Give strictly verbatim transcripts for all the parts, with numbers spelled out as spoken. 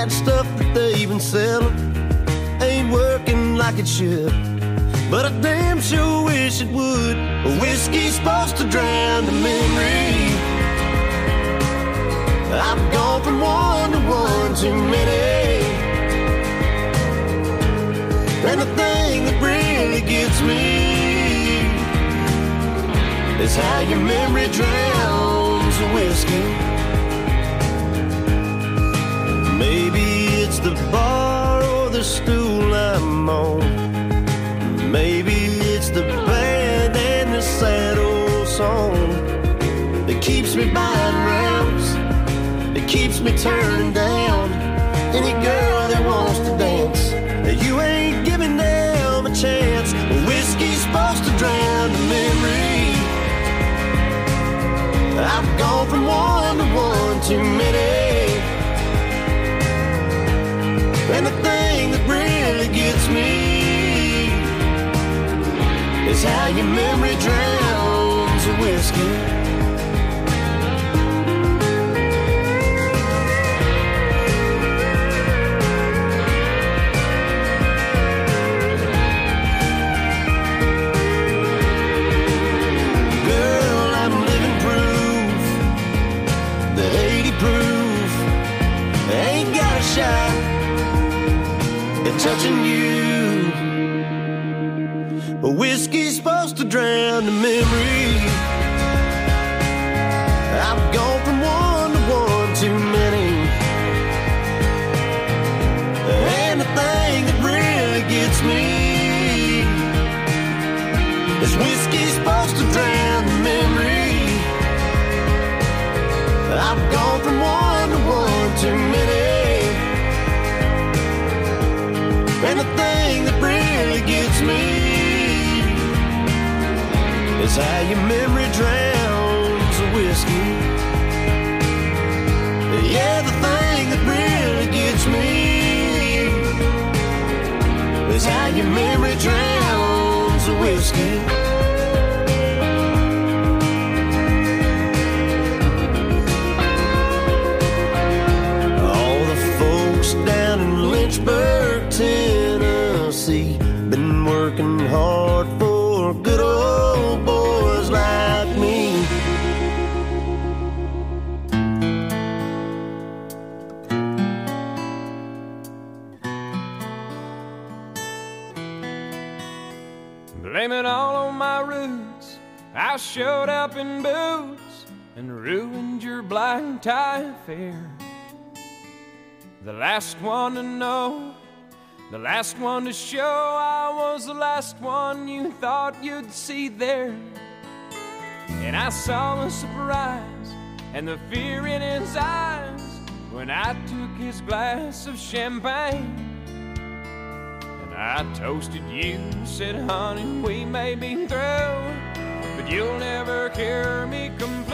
that stuff that they've been selling ain't working like it should, but I damn sure wish it would. Whiskey's supposed to drown the memory. I've gone from one to one too many, and the thing that really gets me is how your memory drowns the whiskey. Maybe it's the bar or the stool I'm on. Maybe it's the band and the sad old song that keeps me buying rounds, that keeps me turning down any girl that wants to dance. You ain't giving them a chance. Whiskey's supposed to drown the memory. I've gone from one to one too many, and the thing that really gets me is how your memory drowns the whiskey. Shot at touching you. Whiskey's supposed to drown the memory. I've gone from one to one too many, and the thing that really gets me is whiskey's supposed to drown the memory. I've gone from one to one too many, and the thing that really gets me is how your memory drowns the whiskey. Yeah, the thing that really gets me is how your memory drowns the whiskey. Down in Lynchburg, Tennessee, been working hard for good old boys like me. Blame it all on my roots. I showed up in boots and ruined your black tie affair. The last one to know, the last one to show, I was the last one you thought you'd see there. And I saw the surprise and the fear in his eyes when I took his glass of champagne. And I toasted you, said, honey, we may be through, but you'll never hear me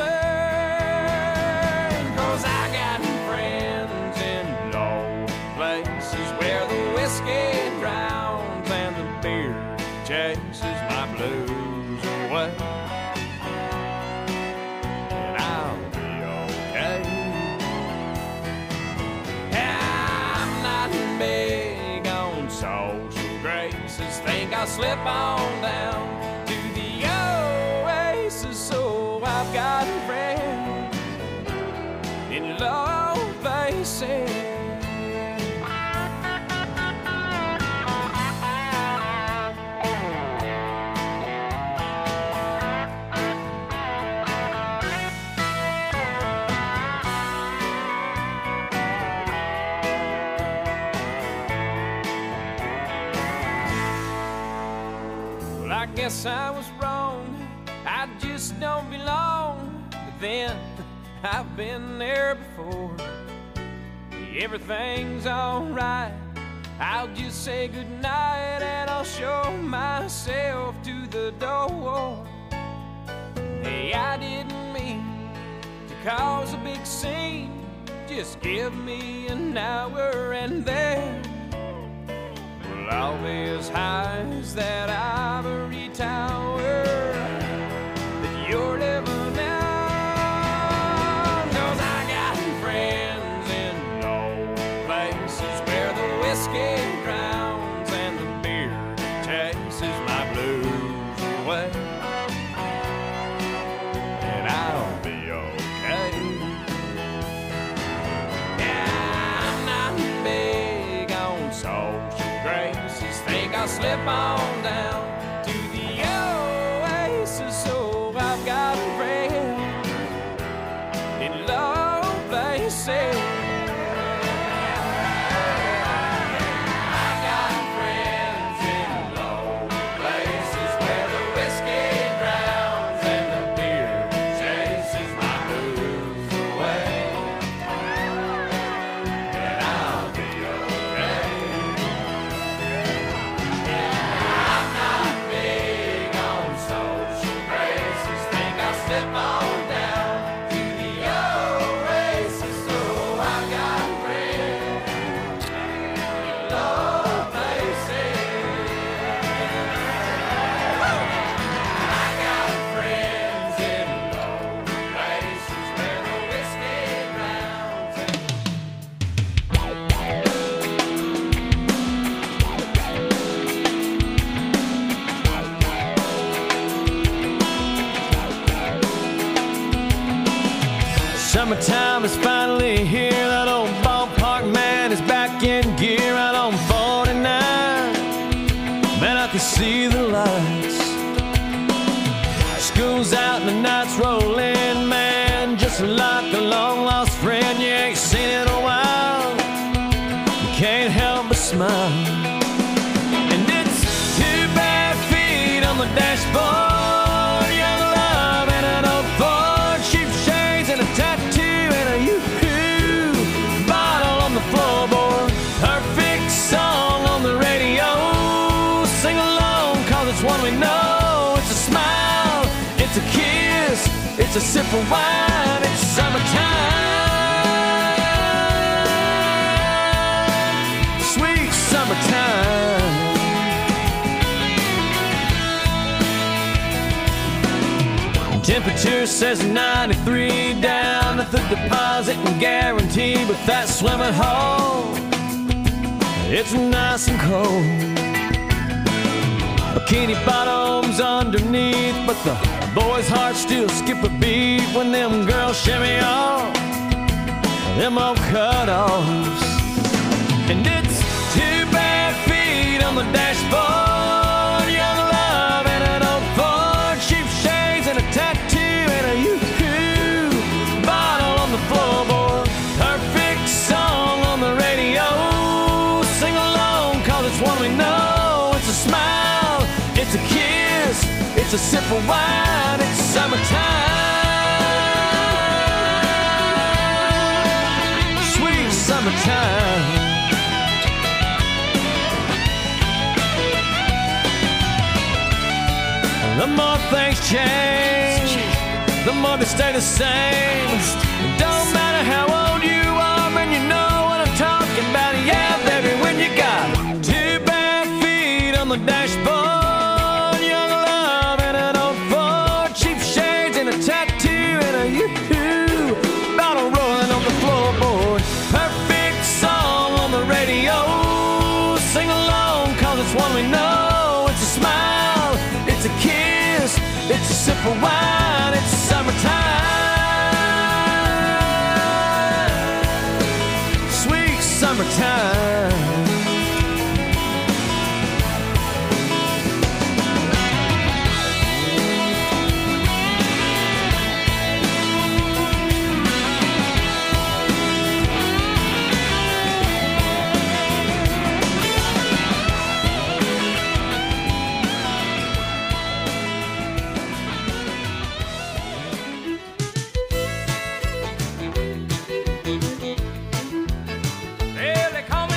complain. 'Cause I got friends in places where the whiskey drowns and the beer chases my blues away, and I'll be okay. I'm not big on social graces, think I'll slip on down to the oasis. So I've got a friend in low places. I guess I was wrong, I just don't belong. But then, I've been there before. Everything's alright, I'll just say goodnight and I'll show myself to the door. Hey, I didn't mean to cause a big scene, just give me an hour and then I'll be as high as that ivory tower that you're living on. 'Cause I got friends in low places whiskey drowns and the beer chases my blues away. And I'll be okay. Yeah, I'm not big on social graces. Think I'll slip on down to the oasis. So I've got a friend in low places. Summertime is finally here. That old ballpark man is back in gear out on forty-nine. Man, I can see the lights. School's out and the night's rolling. Man, just like a long lost friend you ain't seen in a while. You can't help but smile. And it's two bare feet on the dashboard. It's a sip of wine, it's summertime, sweet summertime. Temperature says ninety-three down at the deposit and guarantee, but that swimming hole, it's nice and cold. Bikini bottoms underneath, but the boys' hearts still skip a beat when them girls shimmy off them old cut-offs. And it's two bare feet on the dashboard, young love and an old Ford, cheap shades and a tattoo and a yoo-hoo bottle on the floorboard. Perfect song on the radio, sing along 'cause it's one we know. It's a smile, it's a kiss, it's a sip of wine, it's summertime, sweet summertime. The more things change, the more they stay the same. It don't matter how old you are, man, you know what I'm talking about. Yeah, baby, when you got two bare feet on the dashboard, young love and an old Ford, cheap shades and a tattoo and a yoo-hoo bottle rolling on the floorboard. Perfect song on the radio, sing along 'cause it's one we know. It's a smile, it's a kiss, it's a sip of wine, it's summertime, sweet summertime. Well, they call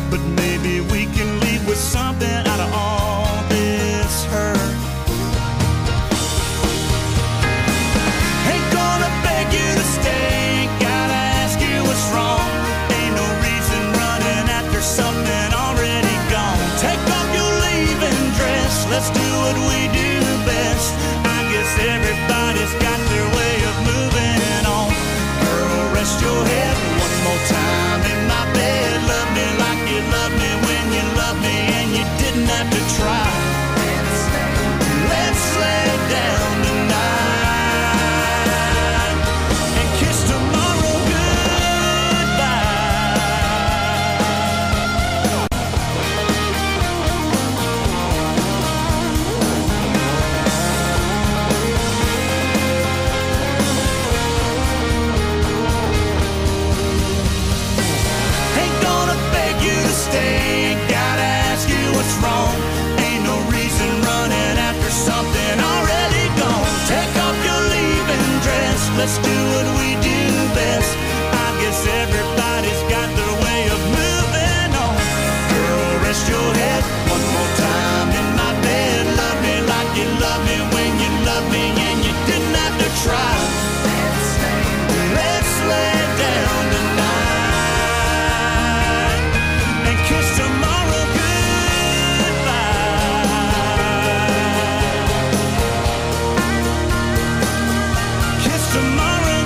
but maybe we can leave with something out of all this hurt. Ain't gonna beg you to stay, ain't gotta ask you what's wrong. Ain't no reason running after something already gone. Take off your leaving dress, let's do what we do best. I guess everybody's got their way of moving on. Girl, rest your head one more time in my bed. Love me like you love me when you love me and you didn't have to try. Let's lay down tonight and kiss tomorrow stay, gotta ask you what's wrong. Ain't no reason running after something already gone. Take off your leaving dress, let's do what we do best. I guess everybody's got their way of moving on. Girl, rest your head one more time in my bed. Love me like you love me when you love me and you didn't have to try. Let's lay down tonight and kiss tomorrow goodbye. Kiss tomorrow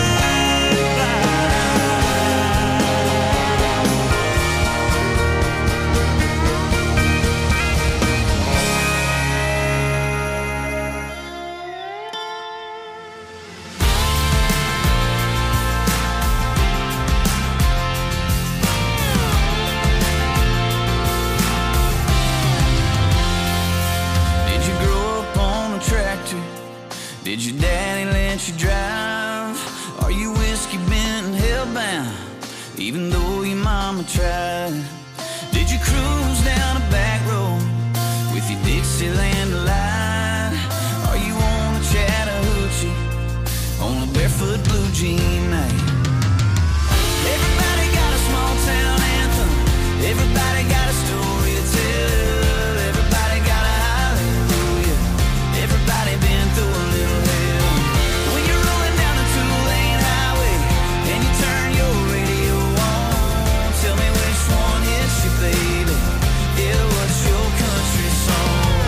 Did your daddy let you drive? Are you whiskey bent and hellbound, even though your mama tried? Did you cruise down a back road with your Dixieland delight? Are you on a Chattahoochee on a barefoot blue jean night? Everybody got a small town anthem. Everybody got a story to tell. Everybody got a hallelujah. Everybody been through a little hell. When you're rolling down the two-lane highway and you turn your radio on, tell me which one hits you, baby. Yeah, what's your country song?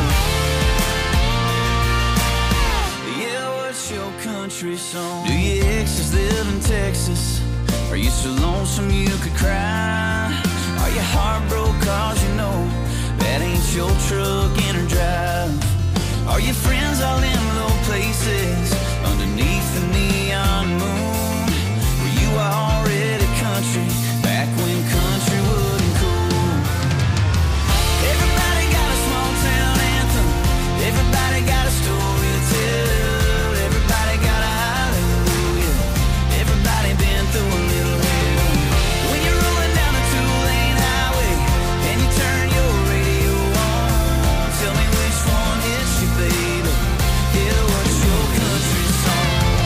Yeah, what's your country song? Do your exes live in Texas? Are you so lonesome you could cry? Are you heartbroken cause you know that ain't your truck in her drive? Are your friends all in low places underneath the neon moon? Were you already country back when country wasn't cool? Everybody got a small town anthem. Everybody got a story to tell. Everybody got a hallelujah. Everybody been through a little hell. When you're rolling down a two-lane highway and you turn your radio on, tell me which one hits you, baby. Yeah, what's your country song?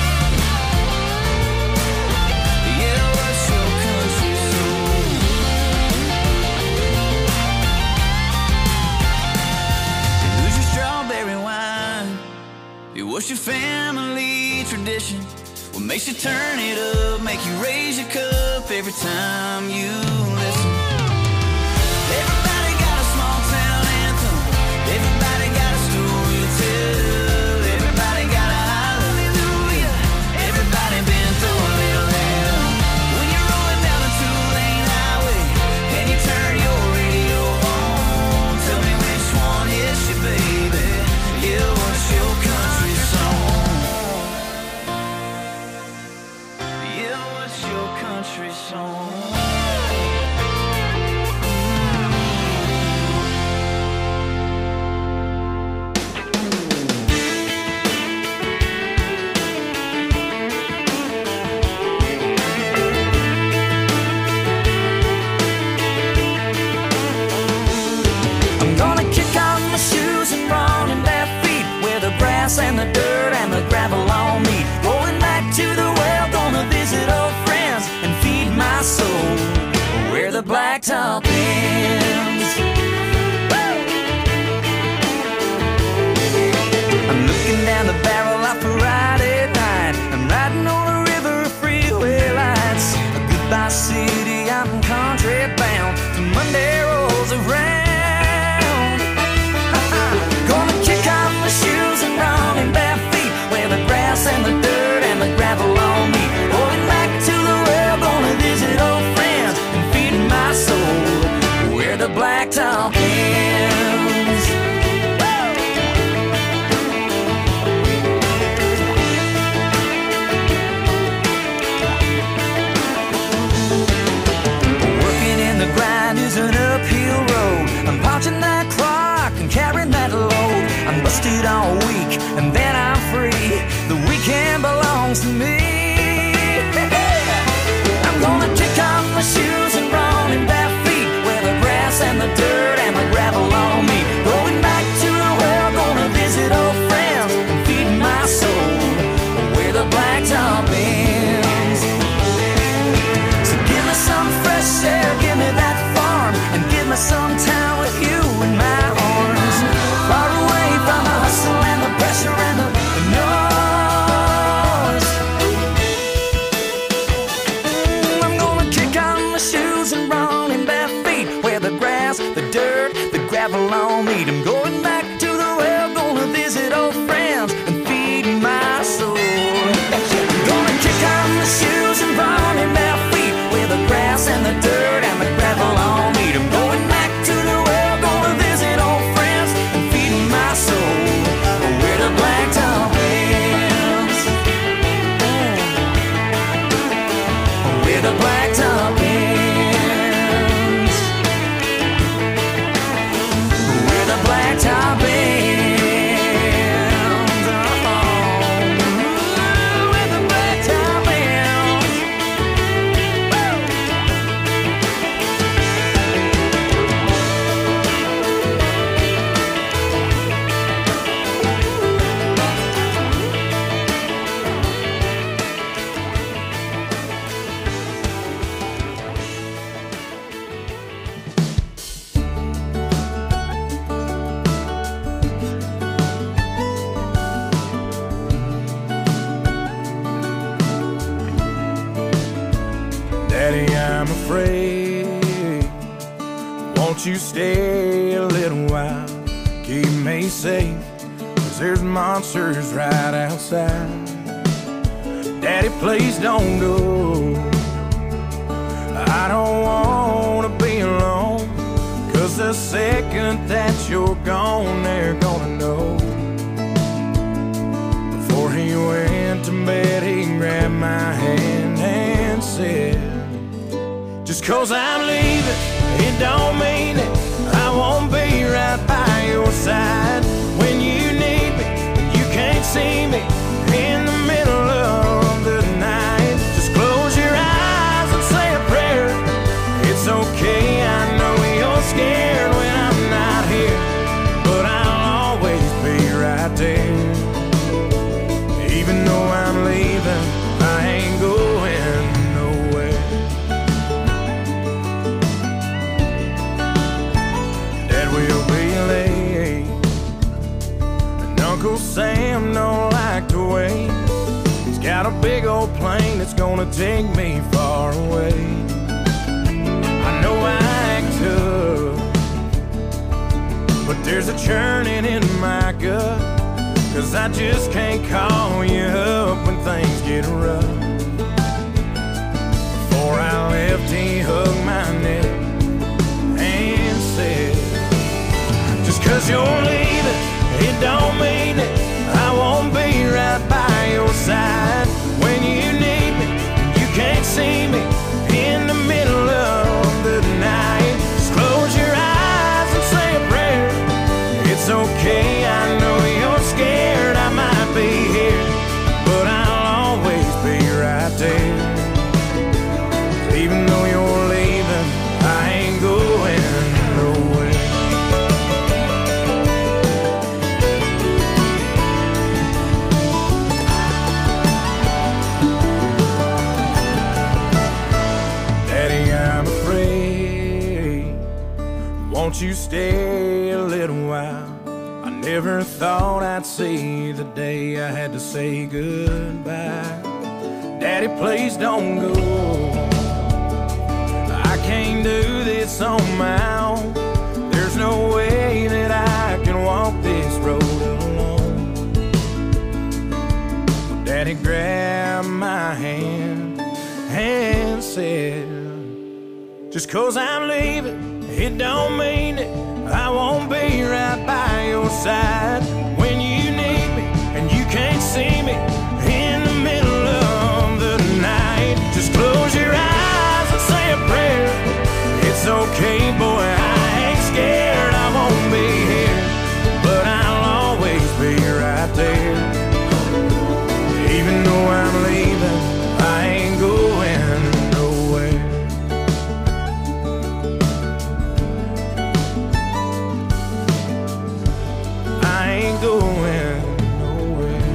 Yeah, what's your country song? Who's your strawberry wine? Yeah, what's your family tradition? What makes you turn it up, make you raise your cup every time you listen? Everybody got a small town anthem. Everybody got a story to tell. Everybody got a hallelujah. Everybody been through a little hell. When you're rolling down a two-lane highway and you turn your radio on, tell me which one hits you, baby. Yeah, what's your country song? Yeah, what's your country song? blacktop ends. I'm looking down the barrel of Friday night. I'm riding on a river of freeway lights. A goodbye city, I'm country bound. The Monday rolls around. Gonna kick off my shoes and run in bare feet, where the grass and the dirt and the gravel on me. Going back to the well, gonna visit old friends and feed my soul where the blacktop ends. Working in the grind is an uphill road. I'm punching that clock and carrying that load. I'm busted all week and then I'm free. The weekend belongs to me. I'm gonna kick off my shoes and run in bare feet, where the grass and the dirt and the gravel on me. Going back to the well, gonna visit old friends and feed my soul where the blacktop ends. So give me some fresh air, give me that farm, and give me some time with you in my arms. Far away from the hustle and the pressure and the, the noise. I'm gonna kick on my shoes and run in bare feet, where the grass, the dirt, the gravel on me. I'm going back to the well, gonna visit old friends and feed my soul. I'm gonna kick on my shoes and run in bare feet, where the grass and the dirt and the gravel on me. I'm going back to the well, gonna visit old friends and feed my soul where the blacktop ends. Where the blacktop ends. Where the blacktop ends. Oh, where the blacktop ends. Daddy, I'm afraid. Won't you stay a little while? Keep me safe, 'cause there's monsters right outside. Daddy, please don't go. I don't wanna be alone, 'cause the second that you're gone, they're gonna know. Before he went to bed, he grabbed my hand and said, just 'cause I'm leaving, it don't mean that I won't be right by your side. When you need me, you can't see me in the middle of the night. Just close your eyes and say a prayer. It's okay, I know you're scared when I'm not here, but I'll always be right there. Even though I'm leaving, I ain't going nowhere. Dad will be late, and Uncle Sam don't like to wait. He's got a big old plane that's gonna take me far away. I know I act tough, but there's a churning in my gut, 'cause I just can't call you up when things get rough. Before I left, he hugged my neck and said, just 'cause you're leaving, it don't mean that I won't be right by your side. When you need me, you can't see me in the middle of the night. Just close your eyes and say a prayer. It's okay, I know you're scared, I might be here, but I'll always be right there. Even though you're leaving, I ain't going nowhere. won't you stay a little while? I never thought I'd see the day I had to say goodbye. Daddy, please don't go. I can't do this on my own. There's no way that I can walk this road alone. Daddy grabbed my hand and said, just 'cause I'm leaving, it don't mean that I won't be right by your side when you need me and you can't see me in the middle of the night. Just close your eyes and say a prayer. It's okay, boy, I ain't scared. I won't be here, but I'll always be right there. Even though I'm leaving, I ain't going nowhere. I ain't going nowhere.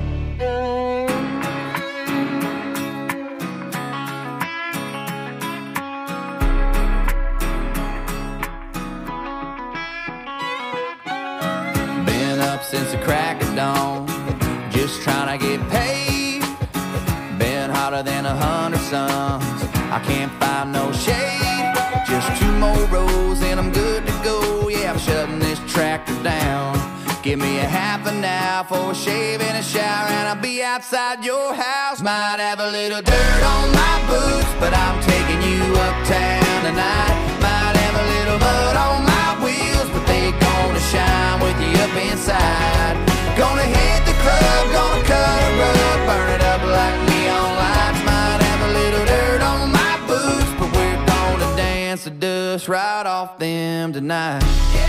Been up since the crack of dawn, just trying to get paid. Been hotter than a hundred suns, I can't find no shade. Just two more rows and I'm good to go. Yeah, I'm shutting this tractor down. Give me a half an hour for a shave and a shower, and I'll be outside your house. Might have a little dirt on my boots, but I'm taking you uptown tonight. Might have a little mud on my wheels, but they gonna shine with you up inside. Gonna hit the club, gonna cut a rug, burn it up like neon lights. Might have a little dirt on my boots, but we're gonna dance the dust right off them tonight.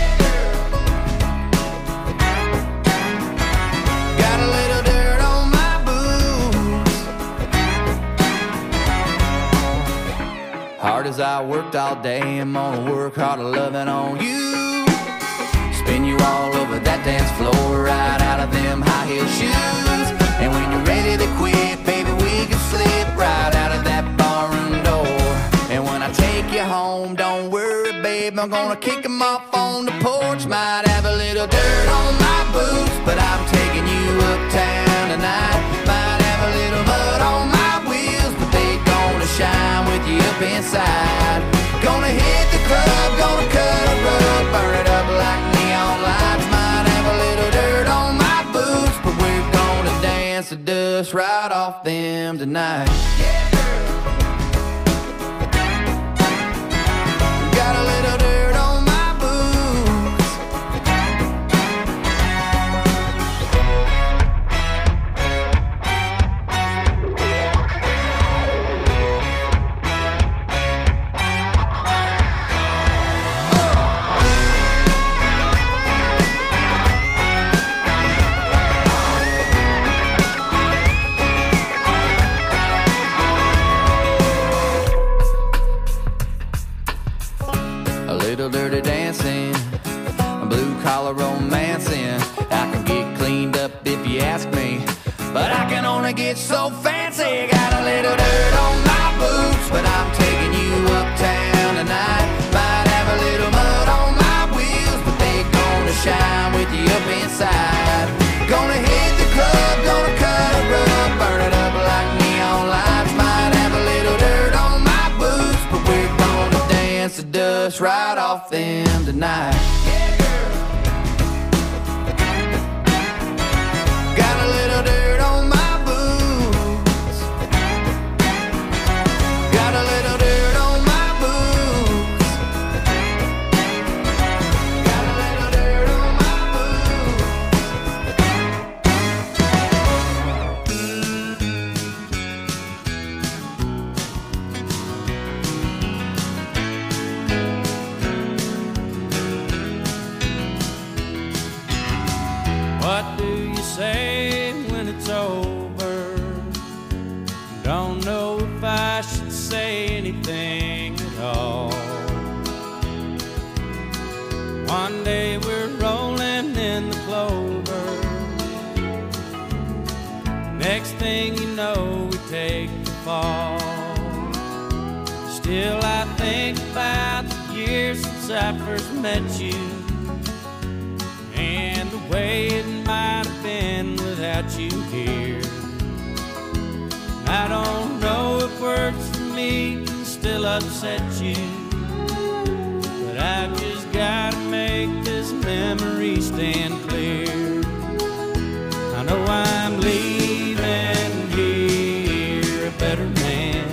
Got a little dirt on my boots. Hard as I worked all day, I'm gonna work harder loving on you. Spin you all over that dance floor, right out of them high heel shoes. And when you're ready to quit, baby, we can slip right out of that barroom door. And when I take you home, don't worry, babe, I'm gonna kick them off on the porch. Might have a little dirt on my boots, but I'm taking you uptown tonight. Might have a little mud on my wheels, but they gonna shine with you up inside. Gonna hit the club, gonna cut a rug, burn it up like neon lights. Might have a little dirt on my boots, but we're gonna dance the dust right off them tonight. Got a little dirt on my boots. A little dirty dancing, a blue collar romancing. I can get cleaned up if you ask me, but I can only get so fancy. Got a little dirt on my boots, but I'm taking you uptown tonight. Might have a little mud on my wheels, but they gonna shine with you up inside. Gonna hit the club, gonna cut a rug, burn it up like neon lights. Might have a little dirt on my boots, but we're gonna dance the dust right off them tonight. Got a little dirt on my boots. Got a little dirt on my boots. Got a little dirt on my boots. What do you say when it's over? Don't know if I should say anything at all. One day we're rolling in the clover. Next thing you know, we take the fall. Still I think about the years since since I first met you, and the way it might have been without you here. I don't know if words for me can still upset you, but I've just gotta make this memory stand clear. I know I'm leaving here a better man,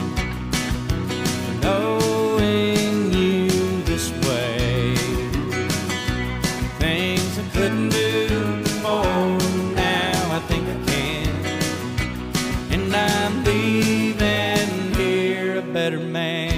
knowing you this way. Things I couldn't do before, now I think I can, and I'm leaving here a better man.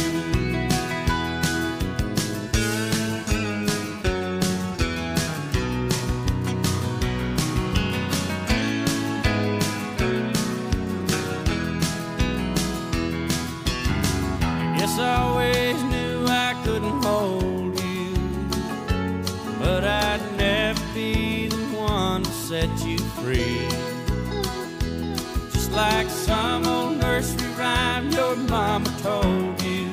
I always knew I couldn't hold you, but I'd never be the one to set you free. Just like some old nursery rhyme your mama told you,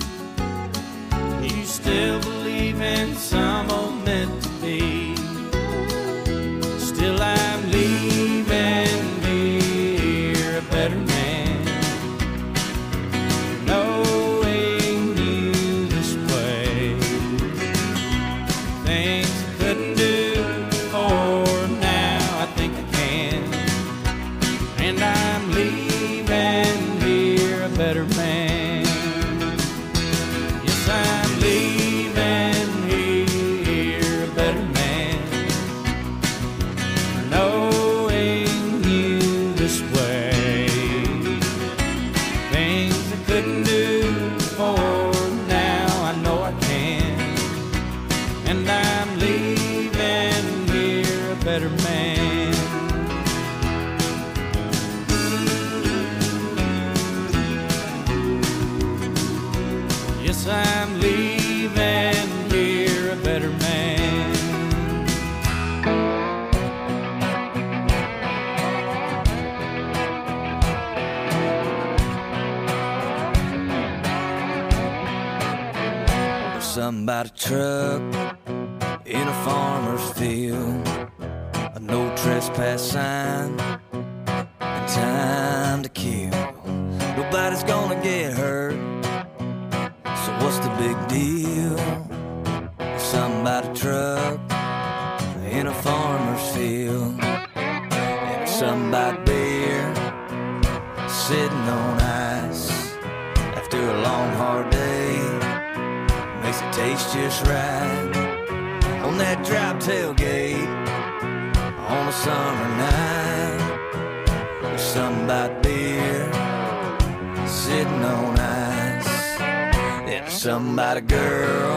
you still believe in some old meant to be. Still I'm leaving here a better man. Better man. Yes, I'm leaving here a better man, knowing you this way. Things I couldn't do before, now I know I can, and I'm leaving here a better man. I'm leaving here a better man. There's something about a truck in a farmer's field, a no trespass sign, and time to kill. Nobody's gonna get hurt, so what's the big deal? Something about a truck in a farmer's field, and something about beer sitting on ice after a long hard day, makes it taste just right on that drop tailgate on a summer night. There's something about beer sitting on ice. There's something about a girl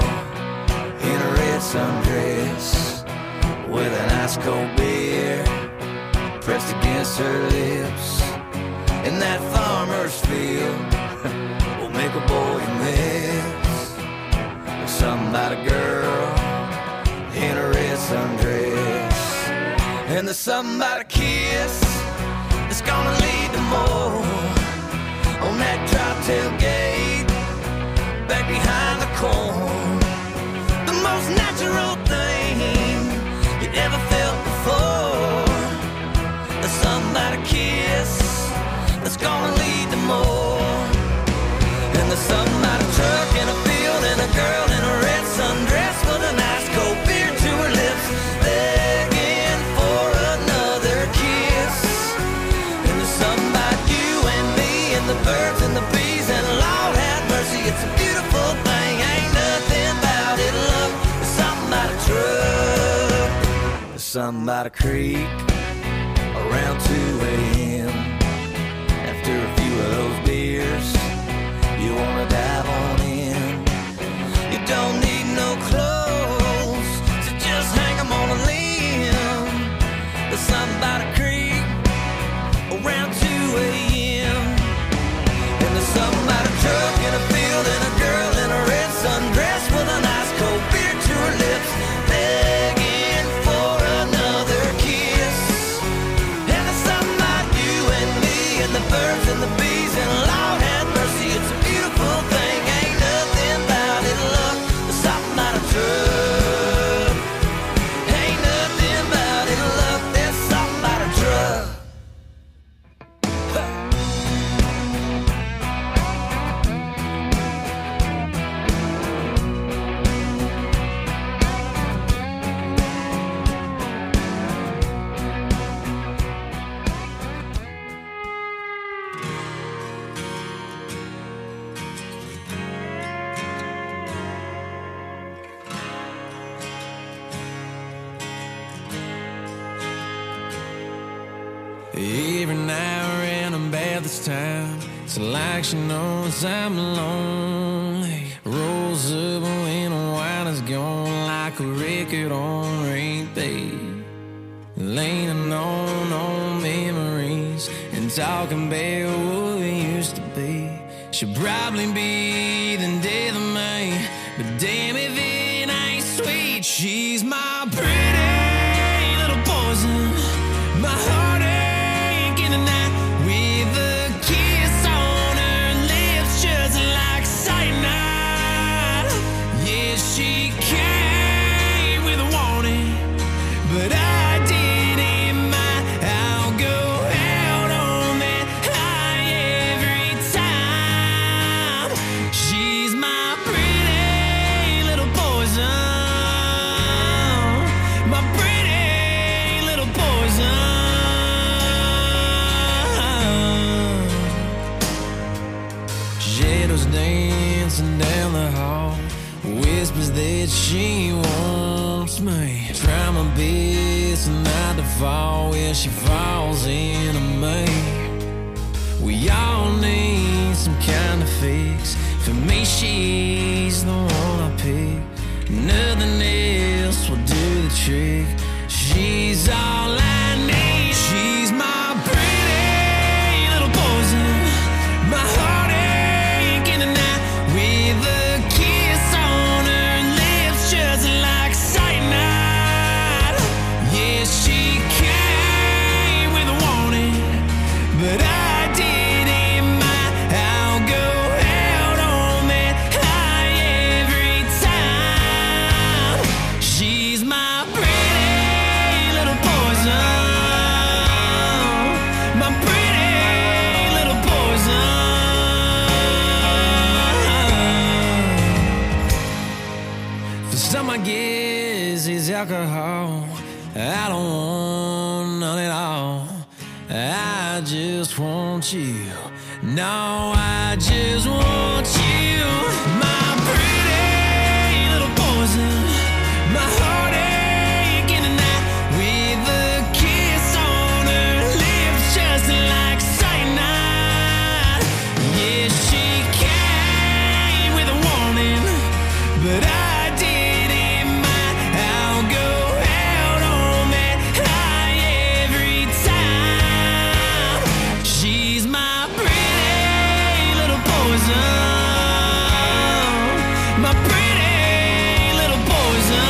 in a red sundress with an ice cold beer pressed against her lips. In that farmer's field will make a boy miss. There's something about a girl in a red sundress, and there's something about a kiss that's gonna lead to more on that drop tailgate back behind the corn. The most natural thing you ever felt before. There's something about a kiss that's gonna lead to more. And there's something about a truck in a field and a girl in a red sundress with an ice cold beer to her lips, begging for another kiss. And there's something about you and me and the birds and the bees, and Lord have mercy, it's a beautiful thing. Ain't nothing about it, love. There's something about a truck. There's something about a creek around two a.m. After a few of those beers, you wanna dive on in. You don't need no clothes, so just hang 'em on a limb. There's something about a creek around two a.m. And there's something about a truck in a field and a girl in a red sundress with an ice cold beer to her lips, begging for another kiss. And there's something about you and me and the birds and the bees, and Lord have mercy, it's a beautiful thing. Ain't nothing about it, love. Every night around about this time, it's like she knows I'm lonely. Rolls up when the wine is gone, like a record on repeat. Leaning on old memories and talking about what we used to be. She'll probably be the death of me, but damn if it ain't sweet. She's my pretty little poison, my heartache in the night, with a kiss on her lips just like cyanide. Yeah, she came with a warning, but I didn't mind. I'll go out on that high every time. She's my pretty little poison, my pretty little poison. Shadows dancing down the hall, whispers that she wants me. Try my best not to fall where she falls into me. We all need some kind of fix. For me, she's the one I pick. Nothing else will do the trick. She's all I need. She's my pretty little poison, my heartache in the night, with a kiss on her lips just like cyanide. Yeah, she came with a warning, but I didn't mind. I'll go out on that high every time. She's my pretty little poison, my pretty little poison. For some, I guess it's alcohol. I don't want none at all. I just want you. No, I just want you. My pretty little poison, my heartache in the night, with a kiss on her lips just like cyanide. Yeah, she came with a warning, but I didn't mind. I'll go out on that high every time. She's my pretty little poison, my pretty little poison.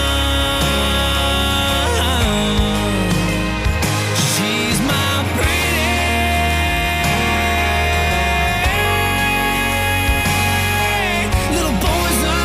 She's my pretty little poison.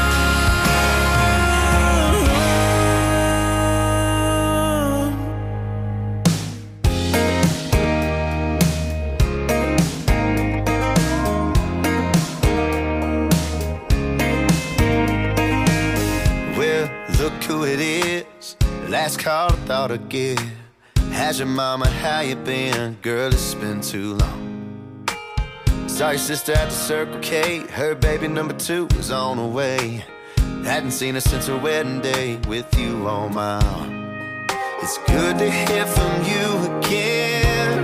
Well, look who it is. Last call I thought I'd give. How's your mama? How you been? Girl, it's been too long. Saw your sister at the Circle K. Her baby number two was on the way. Hadn't seen her since her wedding day with you on my arm. It's good to hear from you again.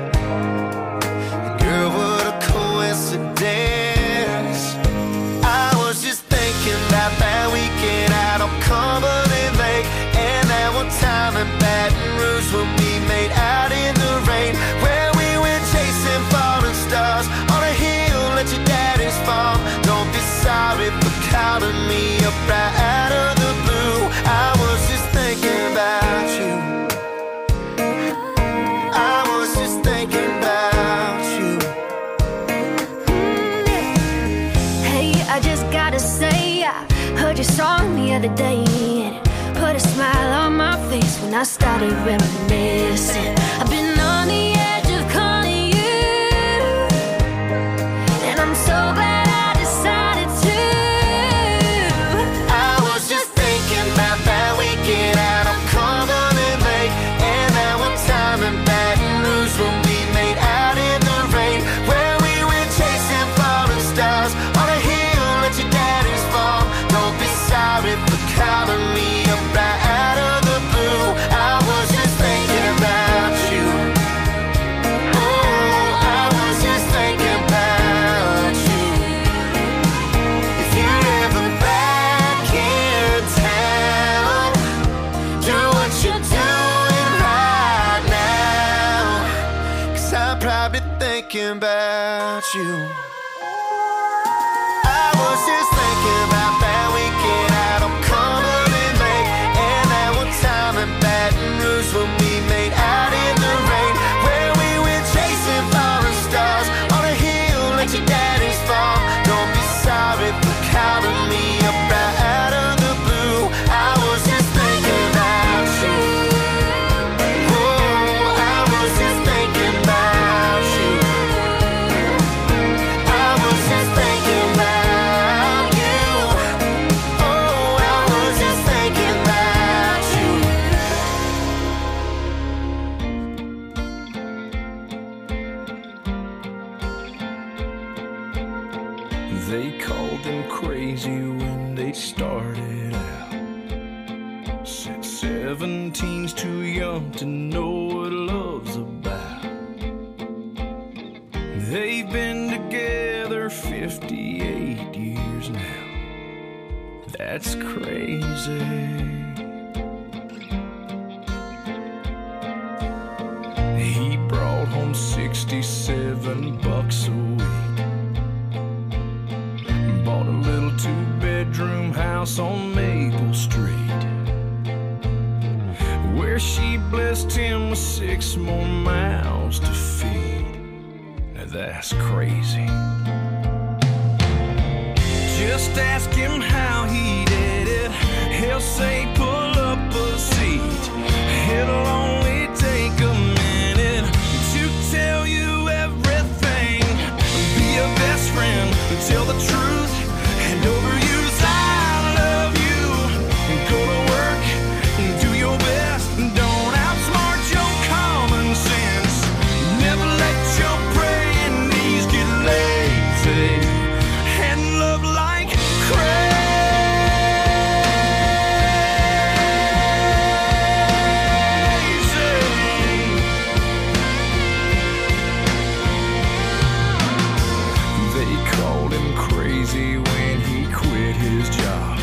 Girl, what a coincidence. I was just thinking about that weekend out on Cumberland Lake, and that one time in Baton Rouge when we made out in the rain, where we went chasing falling stars on a hill at your daddy's farm. Don't be sorry for calling me up right out of the blue. I was just thinking about you. I was just thinking about you. Hey, I just gotta say, I heard your song the other day, and it put a smile on my face when I started reminiscing. I've been on the edge of calling you, and I'm so glad I decided to. I was just thinking about that weekend out on Cumberland Lake, and that one time in Baton Rouge when we made out in the rain, where we went chasing falling stars on a hill at your daddy's farm. Don't be sorry for calling me up right out of the blue. I was just thinking about you. about you. I was just thinking about that weekend out on Cumberland Lake, and that one time in Baton Rouge when we made out in the rain, where we went chasing falling stars on a hill at your daddy's farm. Don't be sorry for calling me up right out of the blue. I was just thinking about you. Oh, I was just thinking about you. I was just thinking about you. Oh, I was just thinking about you. They called them crazy when they started out. Said seventeen's too young to know what love's about. They've been together fifty-eight years now. That's crazy. He brought home sixty-seven bucks a week. Bought a little two-bedroom house on Maple Street, where she blessed him with six more mouths to feed. Now that's crazy. Just ask him how he did it. He'll say pull up a seat. It'll only take a minute to tell you everything. Be a best friend, tell the truth, and overuse I love you. Go to work, do your best, don't outsmart your common sense. Never let your praying knees get lazy, and love like crazy. They called him crazy when he quit his job.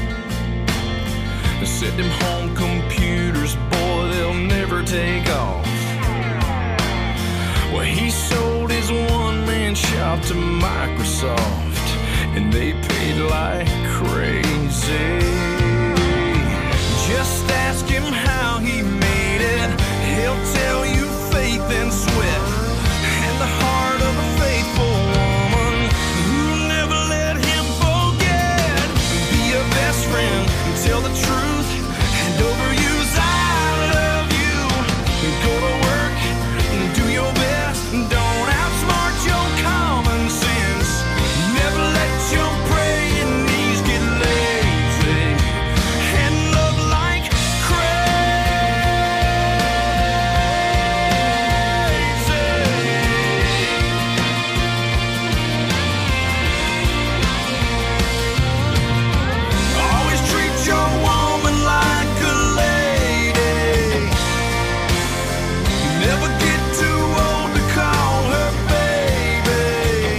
They said them home computers, boy, they'll never take off. Well, he sold his one-man shop to Microsoft, and they paid like crazy. Just ask him how he made it. He'll tell you faith and sweat, and the heart of a faithful woman who never let him forget. Be a best friend, tell the truth, and overuse I love you. Go to work, do your best, don't outsmart your common sense. Never let your praying knees get lazy, and love like always treat your woman like a lady. Never get too old to call her baby.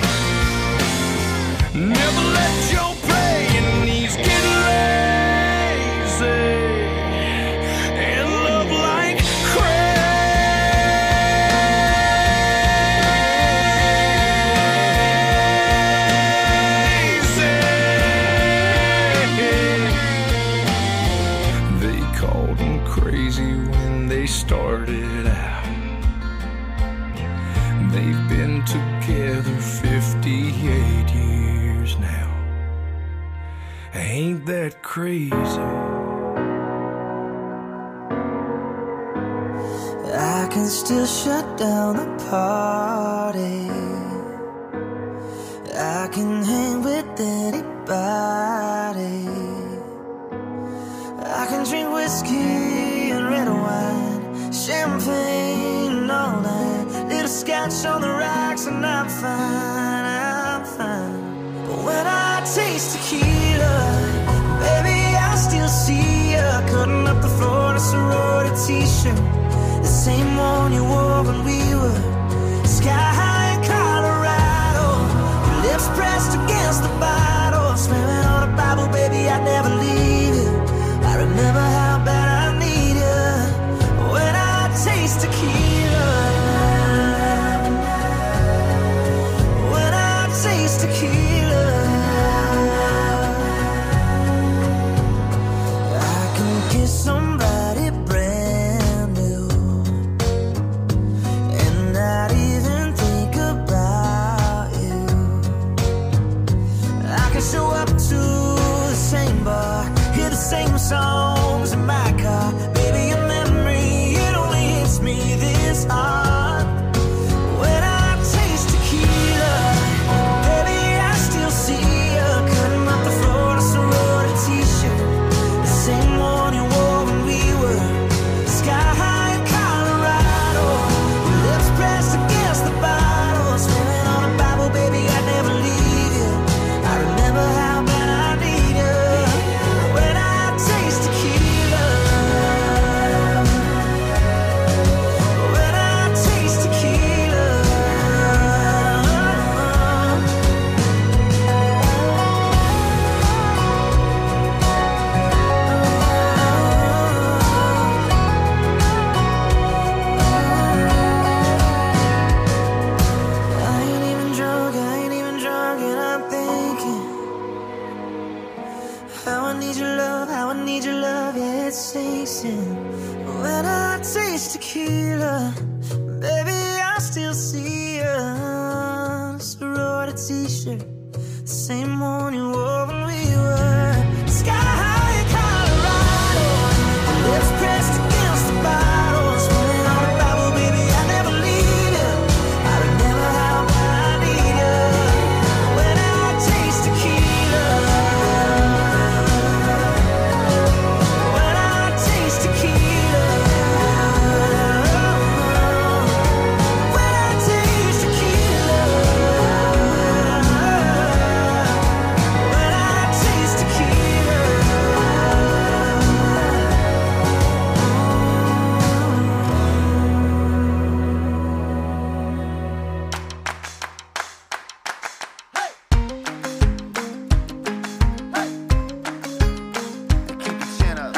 Never let your praying knees get lazy, and love like crazy. They called him crazy when they started out. They've been together fifty-eight years now. Ain't that crazy? I can still shut down the party. I can hang with anybody. I can drink whiskey and red wine, champagne all night, little scotch on the rocks, and I'm fine, I'm fine. But when I taste tequila, baby, I still see ya cutting up the floor in a sorority t-shirt, the same one you wore when we were sky high in Colorado. Your lips pressed against the bottle, swearing on a Bible, baby, I'd never leave you. I remember how bad I need you when I taste tequila. bar, hear the same songs in my car. Baby, your memory, it only hits me this hard. When I taste tequila, baby, I still see you cutting up the floor, a sorority t-shirt, the same one you wore when we were sky high in Colorado. Lips pressed against the bottle, swimming on a Bible, baby, I'd never leave you. I remember how bad I need you. When I taste tequila, when I taste tequila. I ain't even drunk, I ain't even drunk, and I'm thinking how I need your love, how I need your love, yeah, it sinks in. When I taste tequila, baby, I still see you. Sorority t-shirt, the same one you wore when we were sky high in Colorado. Lips pressed against the bottle, swimming on a Bible, baby, I never leave you. I remember how bad I need you. When I taste tequila, when I taste tequila, when I taste tequila, when I taste tequila. Keep your chin up.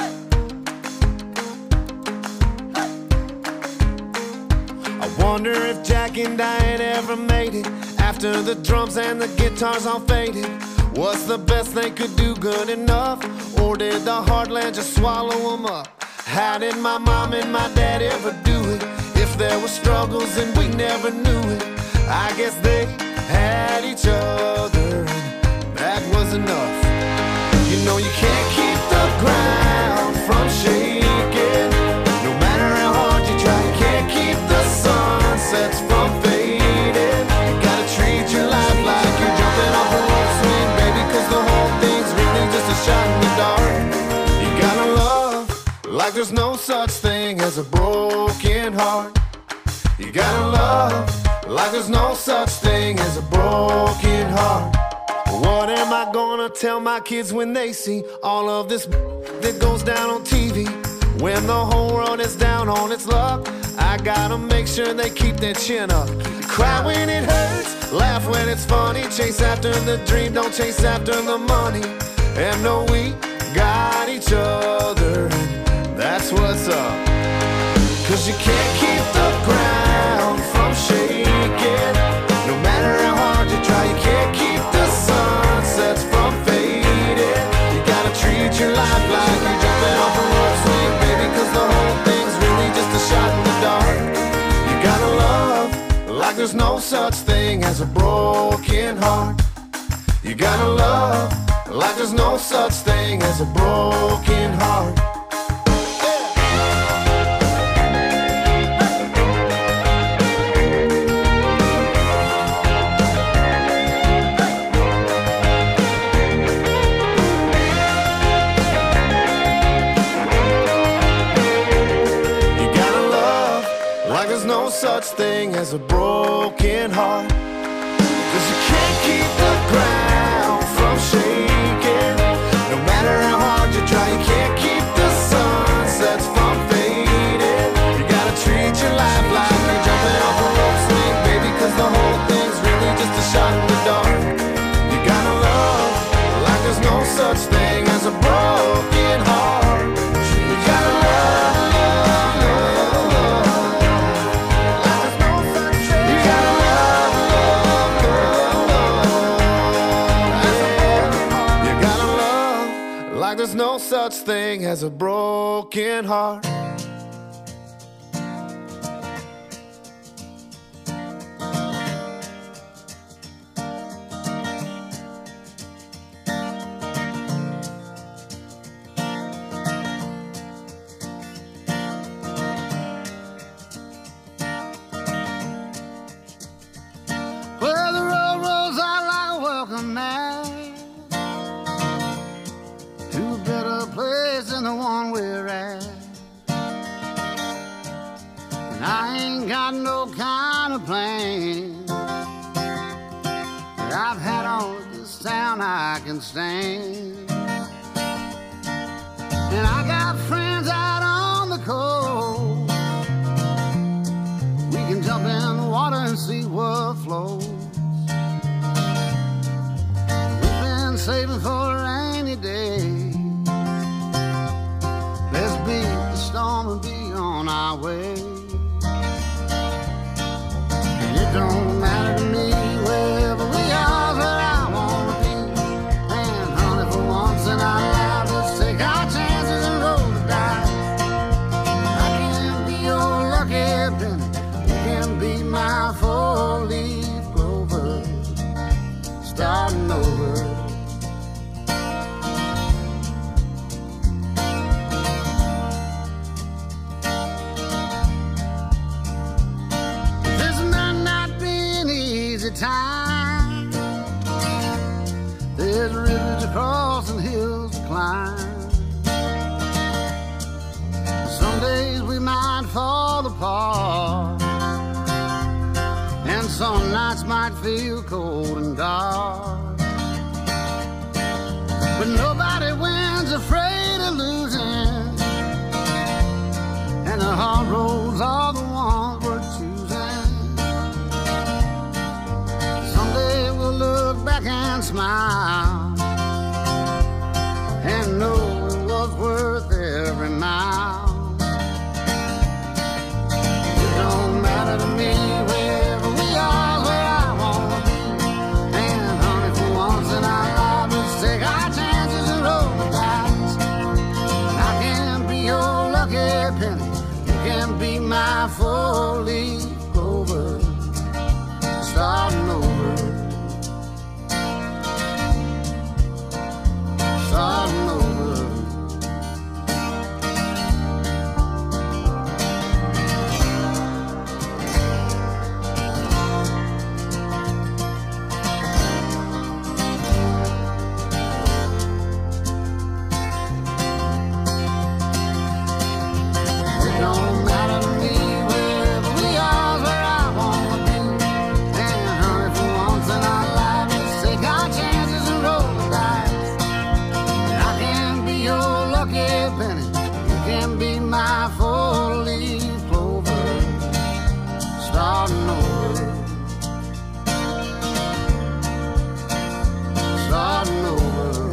I wonder if Jack and Diane ever made it after the drums and the guitars all faded. What's the best they could do good enough? Or did the heartland just swallow them up? How did my mom and my dad ever do it? If there were struggles and we never knew it, I guess they had each other and that was enough. You know you can't keep the ground from shaking. No matter how hard you try, you can't keep the sunsets from fading. You gotta treat your life like you're jumping off a rope swing, baby, cause the whole thing's really just a shot in the dark. You gotta love like there's no such thing as a broken heart. You gotta love like there's no such thing as a broken heart. What am I gonna tell my kids when they see all of this that goes down on T V? When the whole world is down on its luck, I gotta make sure they keep their chin up. Cry when it hurts, laugh when it's funny, chase after the dream, don't chase after the money. And know we got each other, and that's what's up. Cause you can't keep the ground from shaking. No matter how hard you try, you can't keep the sunsets from fading. You gotta treat your life like you're jumping off a rope swing, baby, cause the whole thing's really just a shot in the dark. You gotta love like there's no such thing as a broken heart. You gotta love like there's no such thing as a broken heart. No such thing as a broken heart. Cause you can't keep the ground from shaking. No matter how hard you try, you can't keep the sunsets from fading. You gotta treat your life like you're jumping off a rope swing, baby, cause the whole thing's really just a shot in the dark. You gotta love like there's no such thing as a broken heart. You gotta love. There's no such thing as a broken heart. place than the one we're at. And I ain't got no kind of plan. I've had all of this town I can stand. And I got friends out on the coast. We can jump in the water and see what flows. We've been saving for a rainy day. Let's beat the storm and be on our way. And it don't matter to me wherever we are, where I wanna be. And honey, for once in our lives, let's take our chances and roll the dice. I can be your lucky penny, you can be my four-leaf clover, starting over. Time. There's rivers to cross and hills to climb. Some days we might fall apart, and some nights might feel cold and dark. But nobody wins afraid of losing, and the hard roads are the ones we're choosing. Look back and smile and know it was worth every mile. It don't matter to me wherever we are, where I wanna be. And honey, for once in our lives, let's take our chances and roll the dice. I can be your lucky penny, you can be my four-leaf clover, starting over. Starting over. It don't matter to me wherever we are, where I wanna be. And honey, for once in our lives, let's take our chances and roll the dice. Penny, you can be my four-leaf clover, starting over, starting over.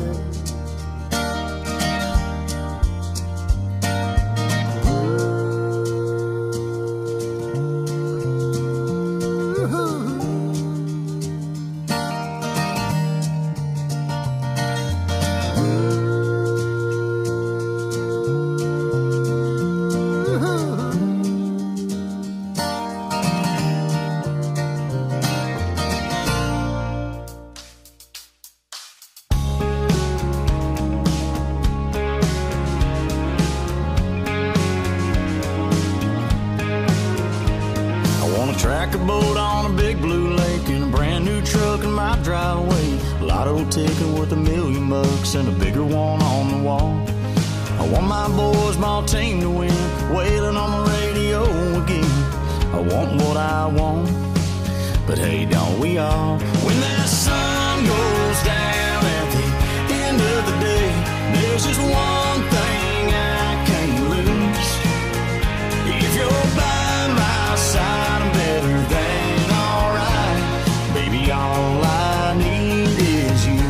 Track a boat on a big blue lake in a brand new truck in my driveway. Lotto ticket worth a million bucks and a bigger one on the wall. I want my boys, my team to win, wailing on the radio again. I want what I want, but hey, don't we all? When that sun goes down at the end of the day, there's just one thing I can't lose. If you're by my side, I'm better than alright. Baby, all I need is you.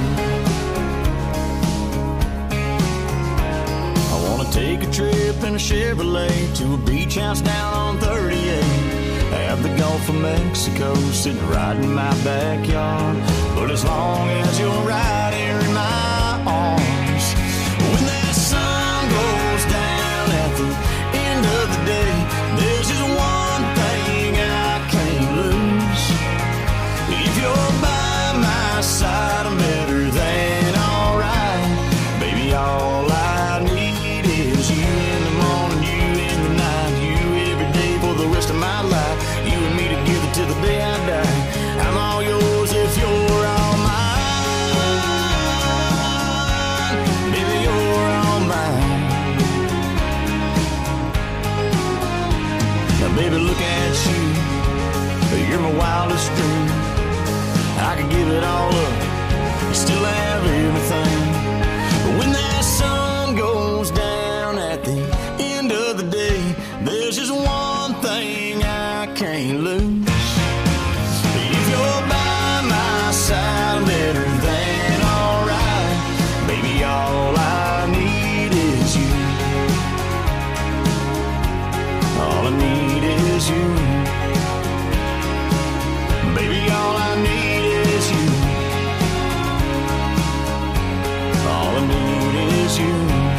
I wanna take a trip in a Chevrolet to a beach house down on thirty-eight. Have the Gulf of Mexico sitting right in my backyard. But as long as you're right here in my arms, when that sun goes down at the end of the day, there's just one thing I can't lose. If you're by my side, I'm better than alright. Baby, all I need is you in the morning, you in the night, you every day for the rest of my life. You and me together till the day I die. I'm all yours if you're all mine. it's you. You're my wildest dream. I could give it all up and still have everything. But when that sun goes down at the end of the day, there's just one thing I can't lose. If you're by my side, better than alright. Baby, all I need is you. All I need is you. Baby, all I need is you. All I need is you.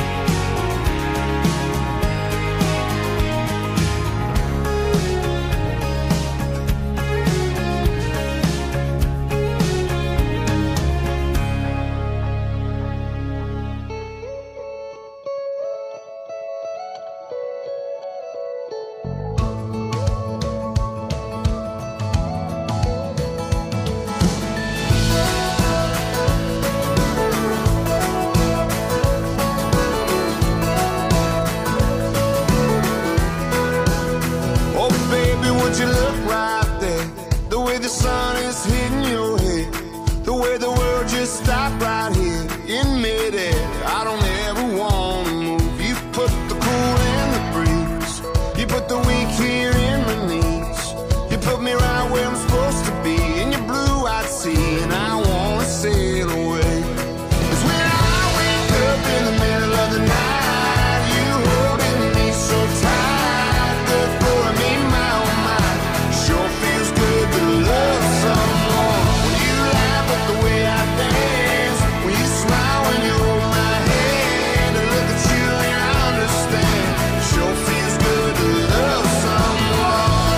Would you look right there? The way the sun is hitting your head, the way the world just stopped right here in midair. I don't ever wanna move. You put the cool in the breeze. You put the weak here in my knees. You put me right where I'm supposed to be in your blue-eyed sea, and I wanna sail away. 'Cause when I wake up in the middle of the night, you holding me so tight, good for me, my own mind. Sure feels good to love someone. When you laugh at the way I dance, when you smile when you hold my hand, and look at you and I understand. Sure feels good to love someone.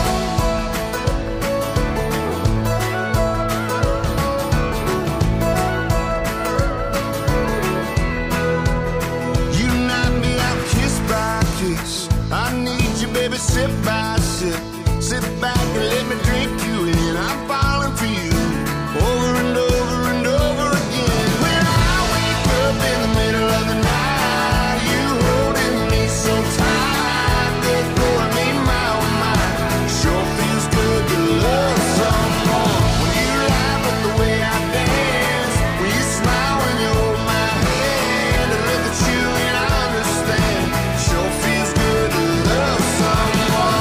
You knock me out kiss by kiss. I need you, baby, sip by sip. Sit back and let me drink you in. I'm falling for you over and over and over again. When I wake up in the middle of the night, you holding me so tight, good for me, my own mind. Sure feels good to love someone. When you laugh at the way I dance, when you smile when you hold my hand, and look at you and I understand. Sure feels good to love someone.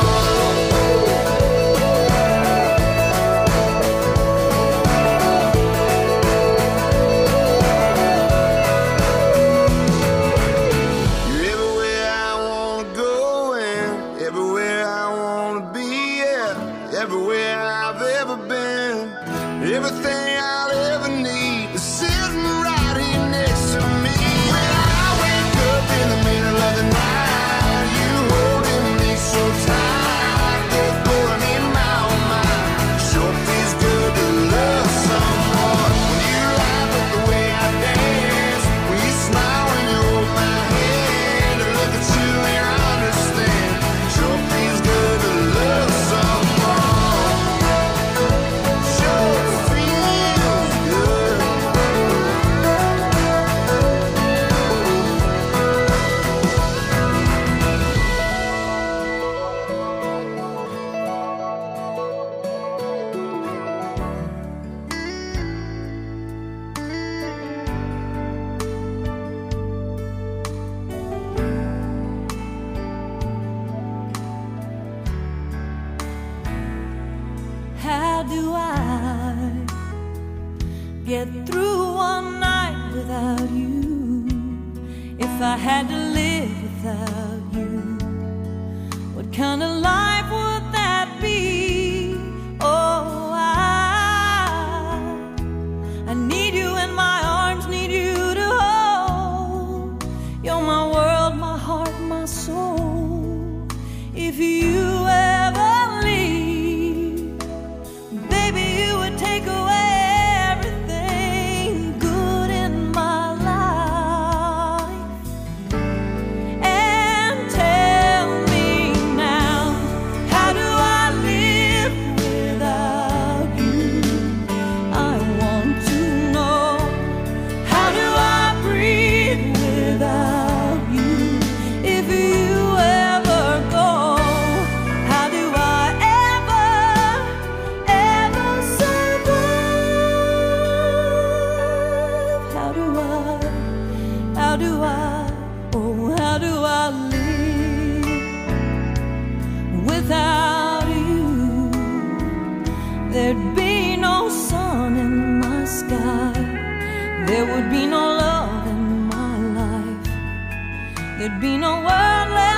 You're everywhere I wanna go and everywhere I wanna be, yeah. Everywhere I've ever been, everything I'll ever need is sitting right here next to me. When I wake up in the middle of the night, you holding me so tight, good for me, my own mind. Sure feels good to love someone. When you laugh at the way I dance, when you smile when you hold my hand, and look at you and I understand. Sure feels good to love someone. Sure feels good. How do I get through one night without you? If I had to live without you, what kind of life would that be? Oh, I, I need you in my arms, need you to hold. You're my world, my heart, my soul. If you ever leave, baby, you would take away everything good in my life. And tell me now, how do I live without you? I want to know, how do I breathe without how do I live without you? There'd be no sun in my sky, there would be no love in my life, there'd be no word left